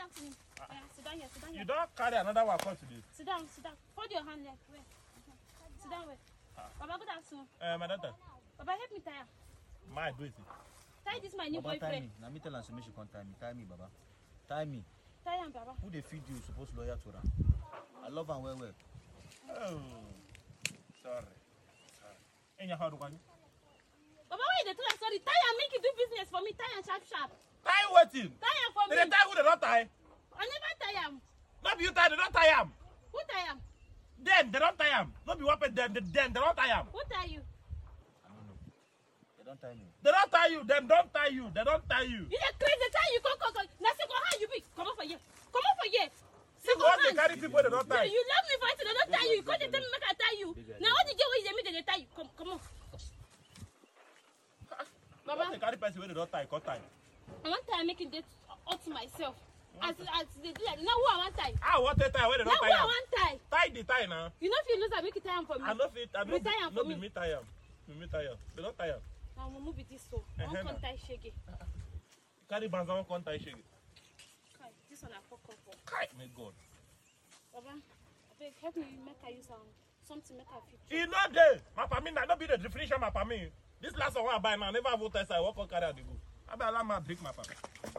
down to me. Sit down here, sit down here. You don't carry another one come today. Sit down. Hold your hand there. Wait. Sit down, wait. Baba, good afternoon. My daughter. Baba, help me tie. My do it. Tie this my new Baba, boyfriend. tie me. Now me tell her she can't tie me. Tie me, Baba. Tie me. Tie him, Baba. Who they feed you supposed lawyer to her. I love her well. Oh, sorry. In your heart, one. Baba, why you tell her sorry? Tie and make you do business for me. Tie and sharp. Tie waiting. Tie him for me. They tie who they don't tie. I never tie him. Not you tie, they don't tie him. Who tie him? Then they don't tie him. Not be weapon then they don't tie him. Who tie you? I don't know. They don't tie me. They don't tie you, them don't tie you, they don't tie you. You dey crazy, tie you, come. Now second hand you be. Come on for here. See what they carry people they don't tie. You love me for it, they don't tie you. You can't tell me make I tie you. Now all the girl wey dey meet they tie you. Come on. Baba, They carry person where they don't tie, cut tie. I want time making date out to myself. As they do like now who I want tie? I want to tie where they Now don't who tie I him. want tie? Tie the tie now. You know if you lose I make it tie am for me. I know fit, I know Tie am no for be me. me tie him. Me tie him. They don't tie him. Now we'll move it this so. I Uh-huh, want now. come tie shege. Carry bands on come tie shege. Kai, this one I fuck up for. Kai, my God. Baba, abeg help me make I use something make I fit. He not there. My family not be the definition of my family. This last one I buy now, never vote I walk on carry the go. I be allow my drink my family.